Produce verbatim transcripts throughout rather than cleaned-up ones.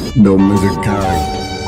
No music kind.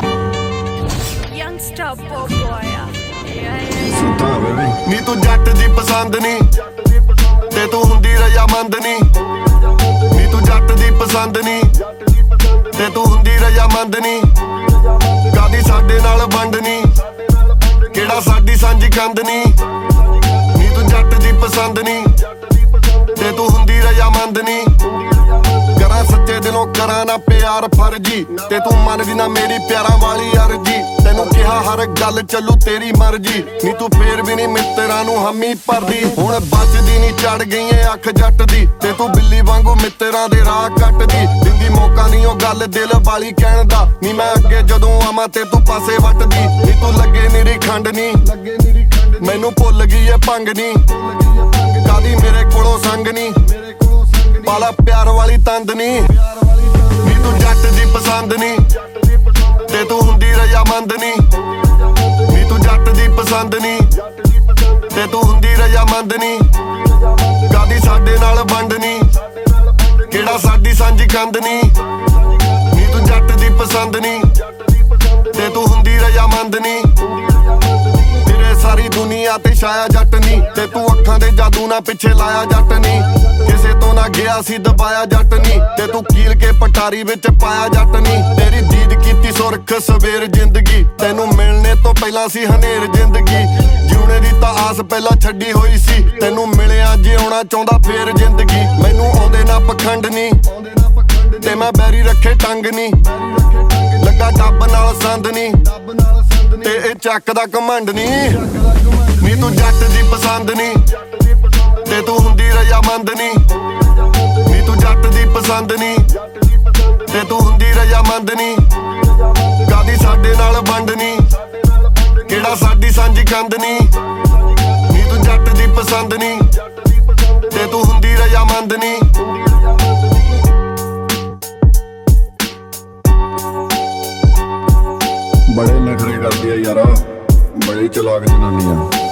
Youngster boy, yeah, yeah. ਸੁਤਾ baby ਨੀ ਤੂੰ ਜੱਟ ਦੀ ਪਸੰਦ ਨੀ ਤੇ ਤੂੰ ਹੁੰਦੀ ਰਜਾਮੰਦ ਨੀ ਨੀ ਤੂੰ ਜੱਟ ਦੀ ਪਸੰਦ ਨੀ ਤੇ ਤੂੰ ਹੁੰਦੀ ਰਜਾਮੰਦ ਨੀ ਕਾਦੀ ਸਾਡੇ ਨਾਲ ਵੰਡ ਨੀ ਕਿਹੜਾ ਸਾਡੀ ਸਾਂਝੀ ਕੰਧ ਨੀ ਨੀ ਤੂੰ ਜੱਟ ਦੀ ਪਸੰਦ ਨੀ ਤੇ ਤੂੰ ਹੁੰਦੀ ਰਜਾਮੰਦ ਨੀ ਕਰਾਂ ਸੱਚੇ ਦਿਲੋਂ ਕਰਾਂ ਨਾ ਪਿਆਰ ਫਰਜੀ ਤੇ ਤੂੰ ਮੰਨਦੀ ਨਾ ਮੇਰੀ ਪਿਆਰਾਂ ਵਾਲੀ ਅਰਜੀ ਤੈਨੂੰ ਕਿਹਾ ਹਰ ਗੱਲ ਚੱਲੂ ਤੇਰੀ ਮਰਜੀ ਨੀ ਤੂੰ ਫੇਰ ਵੀ ਨੀ ਮਿੱਤਰਾਂ ਨੂੰ ਹਮੀ ਭਰਦੀ ਹੁਣ ਬਚਦੀ ਨੀ ਚੜ ਗਈ ਏ ਅੱਖ ਜੱਟ ਦੀ ਤੇ ਤੂੰ ਬਿੱਲੀ ਵਾਂਗੂ ਮਿੱਤਰਾਂ ਦੇ ਰਾਹ ਕੱਟਦੀ ਦਿੰਦੀ ਮੌਕਾ ਨੀ ਉਹ ਗੱਲ ਦਿਲ ਵਾਲੀ ਕਹਿਣ ਦਾ ਨੀ ਮੈਂ ਅੱਗੇ ਜਦੋਂ ਆਵਾਂ ਤੇ ਤੂੰ ਪਾਸੇ ਵੱਟਦੀ ਨੀ ਤੂੰ ਲੱਗੇ ਨਿਰੀ ਖੰਡ ਨੀ ਮੈਨੂੰ ਭੁੱਲ ਗਈ ਏ ਭੰਗ ਨੀ ਕਾਦੀ ਮੇਰੇ ਕੋਲੋਂ ਸੰਗ ਨੀ ਪਾਲਾ ਪਿਆਰ ਵਾਲੀ ਤੰਦ ਨੀ ਨੀ ਤੂੰ ਜੱਟ ਦੀ ਪਸੰਦ ਨੀ ਤੇ ਤੂੰ ਹੁੰਦੀ ਰਜਾਮੰਦ ਨੀ ਨੀ ਤੂੰ ਜੱਟ ਦੀ ਪਸੰਦ ਨੀ ਤੇ ਤੂੰ ਹੁੰਦੀ ਰਜਾਮੰਦ ਨੀ ਕਾਦੀ ਸਾਡੇ ਨਾਲ ਵੰਡ ਨੀ ਕਿਹੜਾ ਸਾਡੀ ਸਾਂਝੀ ਕੰਧ ਨੀ ਨੀ ਤੂੰ ਜੱਟ ਦੀ ਪਸੰਦ ਨੀ ਤੇ ਤੂੰ ਹੁੰਦੀ ਰਜਾਮੰਦ ਨੀ ਤੇਰੇ ਸਾਰੀ ਦੁਨੀਆ ਤੇ ਛਾਇਆ ਜੱਟ ਨੀ ਤੇ ਤੂੰ ਅੱਖਾਂ ਦੇ ਜਾਦੂ ਨਾਲ ਪਿੱਛੇ ਲਾਇਆ ਜੱਟ ਨੀ ਕਿਸੇ ਤੋਂ ਨਾ ਗਿਆ ਸੀ ਦਬਾਇਆ ਜੱਟ ਨੀ ਤੇ ਤੂੰ ਕੀਲ ਕੇ ਪਟਾਰੀ ਵਿੱਚ ਪਾਇਆ ਜੱਟ ਨੀ ਤੇਰੀ ਦੀਦ ਕੀਤੀ ਸੁਰਖ ਸਵੇਰ ਜ਼ਿੰਦਗੀ ਤੈਨੂੰ ਮਿਲਣੇ ਤੋਂ ਪਹਿਲਾਂ ਸੀ ਹਨੇਰ ਜ਼ਿੰਦਗੀ ਜਿਉਣੇ ਦੀ ਤਾਂ ਆਸ ਪਹਿਲਾਂ ਛੱਡੀ ਹੋਈ ਸੀ ਤੈਨੂੰ ਮਿਲਿਆ ਜਿਉਣਾ ਚਾਹੁੰਦਾ ਫੇਰ ਜ਼ਿੰਦਗੀ ਮੈਨੂੰ ਆਉਂਦੇ ਨਾ ਪਖੰਡ ਨੀ ਤੇ ਮੈਂ ਬੈਰੀ ਰੱਖੇ ਟੰਗ ਨੀ ਲੱਗਾ ਡੱਬ ਨਾਲ ਸੰਦ ਨੀ ਤੇ ਇਹ ਚੱਕ ਦਾ ਘਮੰਡ ਨੀ ਨੀ ਤੂੰ ਜੱਟ ਦੀ ਪਸੰਦ ਨੀ ਤੇ ਤੂੰ ਹੁੰਦੀ ਰਜਾਮੰਦ ਨੀ ਨੀ ਤੂੰ ਜੱਟ ਦੀ ਪਸੰਦ ਨੀ ਤੇ ਤੂੰ ਹੁੰਦੀ ਰਜਾਮੰਦ ਨੀ ਕਾਦੀ ਸਾਡੇ ਨਾਲ ਵੰਡ ਨੀ ਕਿਹੜਾ ਸਾਡੀ ਸਾਂਝੀ ਕੰਧ ਨੀ ਨੀ ਤੂੰ ਜੱਟ ਦੀ ਪਸੰਦ ਨੀ ਤੇ ਤੂੰ ਹੁੰਦੀ ਰਜਾਮੰਦ ਨੀ ਬੜੇ ਨਖਰੇ ਕਰਦੀ ਆ ਯਾਰਾ ਬੜੀ ਚਲਾਕ ਜਨਾਨੀ ਆ